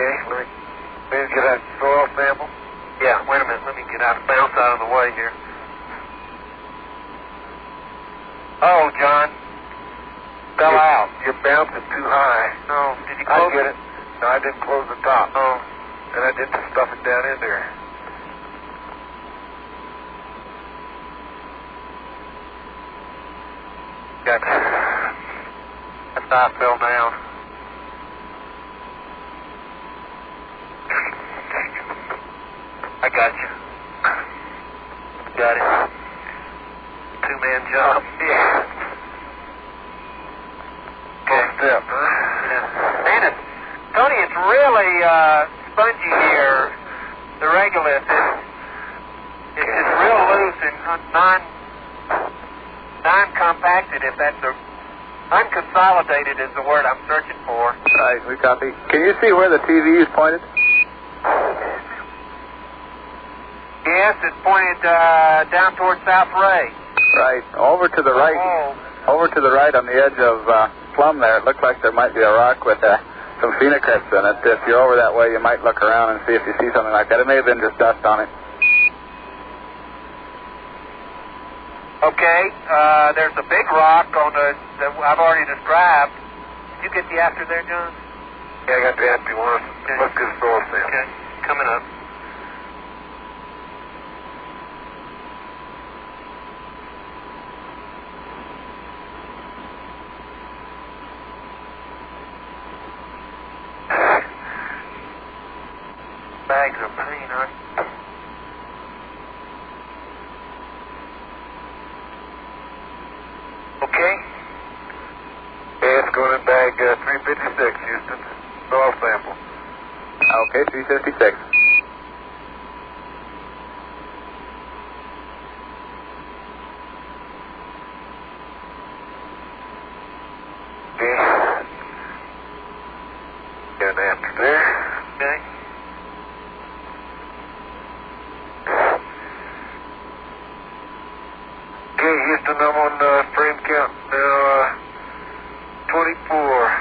Okay, let me get a soil sample. Yeah, wait a minute. Let me get out, bounce out of the way here. Oh, John. Fell out. You're bouncing too high. No, did you close I get it. No, I didn't close the top. Oh. And I didn't stuff it down in there. Gotcha. That's how I fell down. I got you. Got it. Two-man jump. Yeah. Okay. Step, huh? Yeah. Man, Tony, it's really spongy here. The regolith it's just real loose and non-compacted, if that's the... Unconsolidated is the word I'm searching for. Right, we copy. Can you see where the TV is pointed? Yes, it's pointed down towards South Ray. Right, over to the right. Oh. Over to the right on the edge of Plum there. It looks like there might be a rock with some phoenix in it. If you're over that way, you might look around and see if you see something like that. It may have been just dust on it. Okay, there's a big rock on that I've already described. Did you get the after there, John? Yeah, I got the empty one. Okay. Let's get a soil sample. Okay, coming up. Bags of pain, huh? Okay. Okay, it's going in bag 356, Houston. Soil sample. Okay, 356. Okay. Got an after there. Okay. Okay, Houston, I'm on frame count now, 24.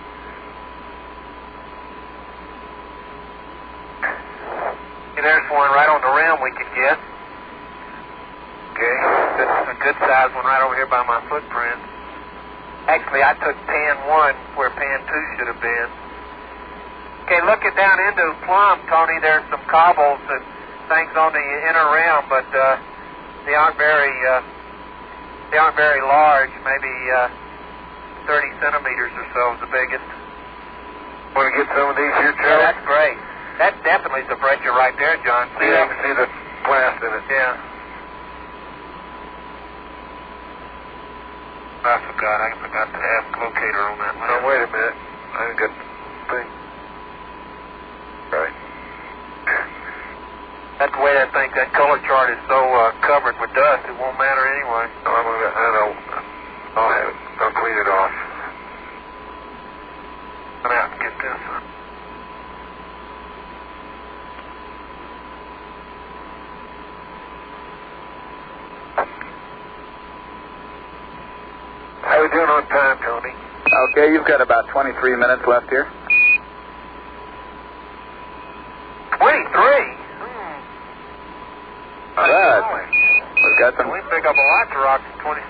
And there's one right on the rim we could get. Okay. That's a good size one right over here by my footprint. Actually, I took pan 1 where pan 2 should have been. Okay, looking down into Plum, Tony, there's some cobbles and things on the inner rim, but they aren't very large. Maybe 30 centimeters or so is the biggest. Want to get some of these here, Yeah, Charlie? that's great. That's definitely the breccia right there, John. See Yeah, that? you can see the blast in it. Yeah. I forgot to ask locator on that one. Now, wait a minute. I ain't got the thing. Right. That's the way that color chart is so covered with dust, it won't matter anyway. No, I know. I'll have it. I'll clean it off. Run out and get this. How we doing on time, Tony? Okay, you've got about 23 minutes left here. 23? Good. We've got some... We pick up a lot of rocks in 20.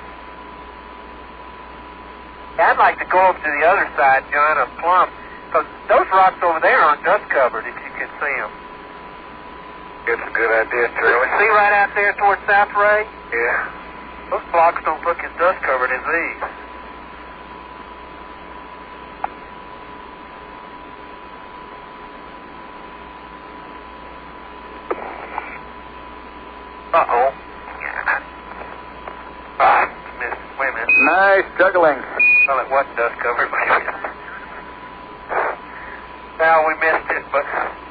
I'd like to go over to the other side, John, of Plum, because those rocks over there aren't dust covered, if you can see them. It's a good idea, Charlie. See right out there towards South Ray? Yeah. Those blocks don't look as dust covered as these. Uh-oh. Missed. Wait a minute. Nice juggling. Well, it wasn't dust covered. Well, we missed it, but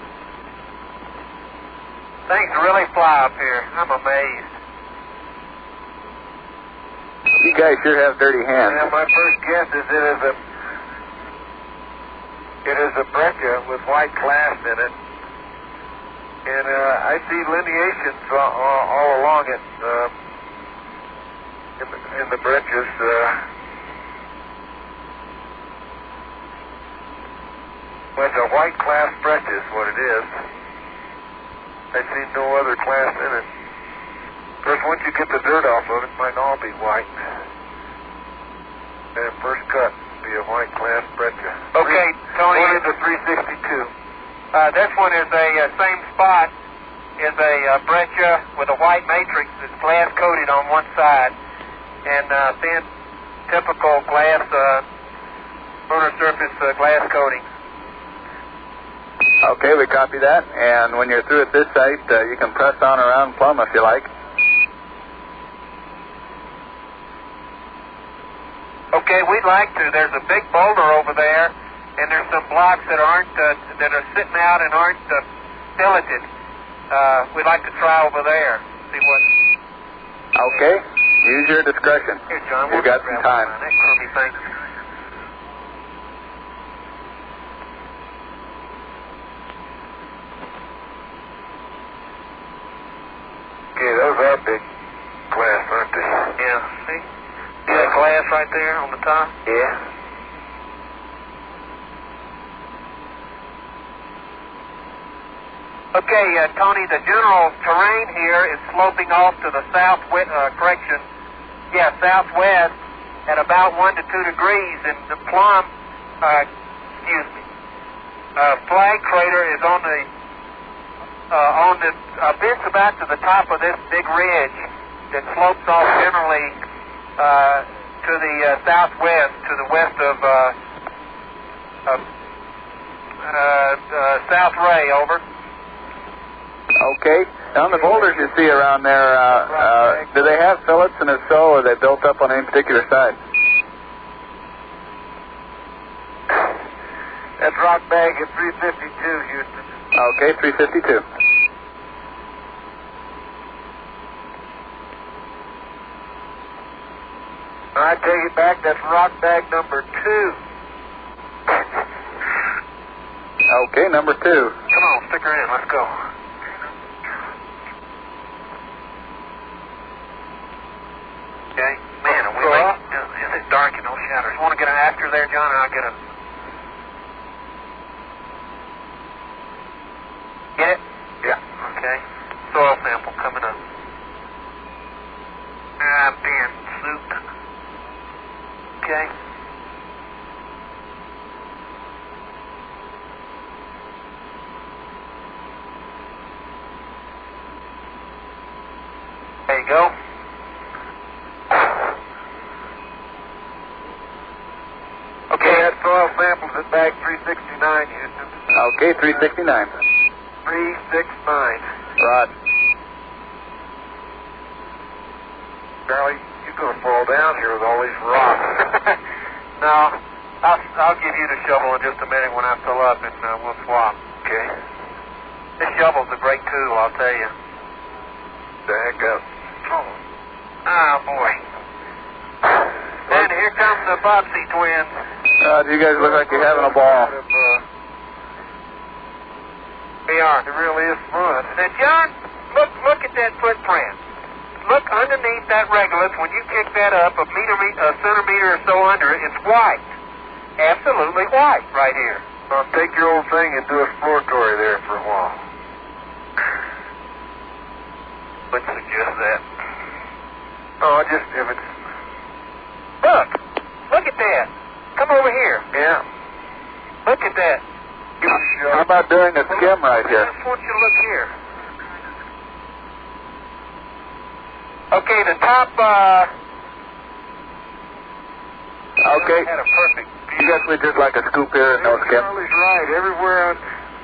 things really fly up here. I'm amazed. You guys sure have dirty hands. Yeah, my first guess is it is a breccia with white glass in it. And I see lineations all along it in the breccias. Well, it's a white class breccia is what it is. I see no other class in it. Of course, once you get the dirt off of it, it might all be white. And first cut be a white class breccia. Okay, Tony. One is a 362. This one is a same spot. Is a breccia with a white matrix that's glass coated on one side, and thin, typical glass lunar surface glass coating. Okay, we copy that. And when you're through at this site, you can press on around Plum if you like. Okay, we'd like to. There's a big boulder over there, and there's some blocks that aren't that are sitting out and aren't filleted. We'd like to try over there. See what. Okay, use your discretion. Here, John. You've got some time. That crummy thing. Okay, those are big glass, aren't they? Yeah. See? See that glass right there on the top? Yeah. Okay, Tony, the general terrain here is sloping off to the southwest, southwest at about 1 to 2 degrees, and the Plum, flag crater is on the bits about to the top of this big ridge that slopes off generally to the southwest, to the west of South Ray, over. Okay. On the boulders you see around there, do they have fillets, and if so, are they built up on any particular side? That's rock bag at 352, Houston. Okay, 352. I take it back, that's rock bag number 2. Okay, number 2. Come on, stick her in. Let's go. Okay. Man, are we late? Is it dark and no shadows? Want to get an after there, John, and I'll get a... Get it? Yeah. Okay. Soil sample coming up. Ben soup. Okay. There you go. Okay, that soil samples at bag 369, Houston. Okay, 369. 369. Rod. Charlie, you're going to fall down here with all these rocks. No, I'll give you the shovel in just a minute when I fill up, and we'll swap. Okay. This shovel's a great tool, I'll tell you. The heck up. Oh, boy. And here come the Bobsey twins. You guys look like you're having a ball. They are. It really is fun. Now, John, look at that footprint. Look underneath that regolith. When you kick that up a centimeter or so under it, it's white. Absolutely white right here. Well, take your old thing and do exploratory there for a while. Wouldn't suggest that. Oh, just if it's... Look at that. Come over here. Yeah. Look at that. Give it a shot. How about doing a skim right here? I just want you to look here. Okay, the top, Okay. had a perfect I view. guess we just like a scoop here and no skim. Charlie's right. Everywhere on...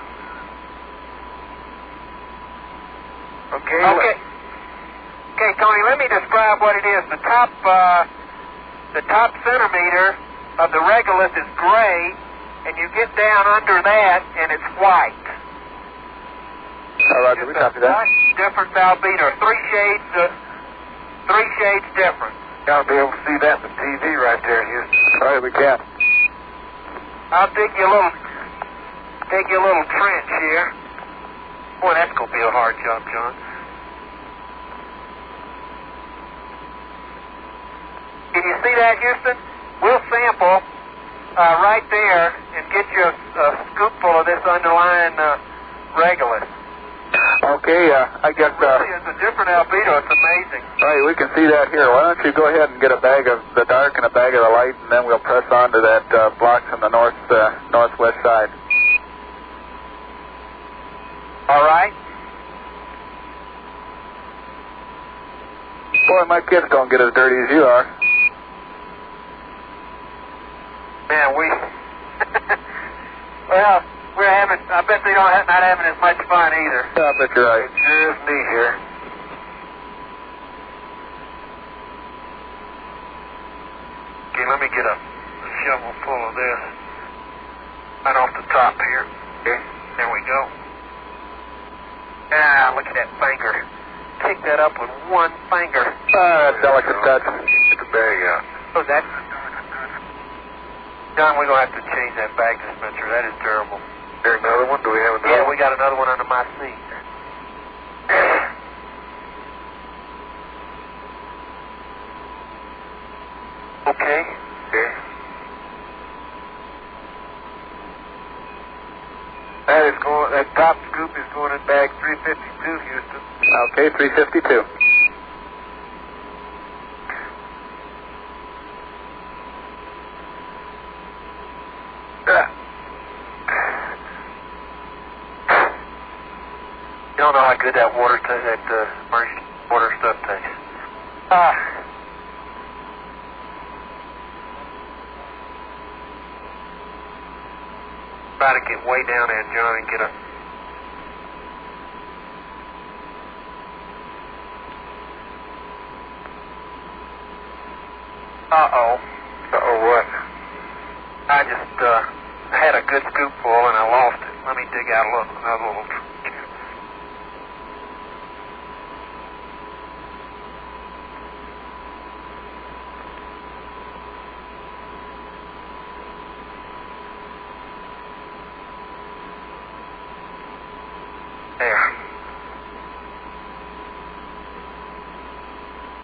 Okay. Okay, Tony, let me describe what it is. The top centimeter of the regolith is gray, and you get down under that, and it's white. All right, did we copy that? Difference albedo, three shades different. Gotta be able to see that in the TV right there, Houston. All right, we can. I'll dig you a little trench here. Boy, that's gonna be a hard job, John. Can you see that, Houston? We'll sample right there and get you a scoopful of this underlying Regulus. Okay, I guess... It's a different albedo. It's amazing. Right, we can see that here. Why don't you go ahead and get a bag of the dark and a bag of the light, and then we'll press on to that block from the northwest side. All right. Boy, my kids don't get as dirty as you are. Man, well, we're having, I bet they don't not having as much fun either. I bet you're right. It sure is me here. Okay, let me get a shovel full of this. Right off the top here. Okay. There we go. Ah, look at that finger. Pick that up with one finger. Delicate touch. Get the bag out. Oh, that... John, we're going to have to change that bag dispenser. That is terrible. There another one? Do we have another Yeah, one? we got another one under my seat. Okay. Okay. That top scoop is going in bag 352, Houston. Okay, 352. You don't know how good that water stuff tastes. Try to get way down there, John, and get a... Uh-oh. Uh-oh, what? I just had a good scoopful and I lost it. Let me dig out another little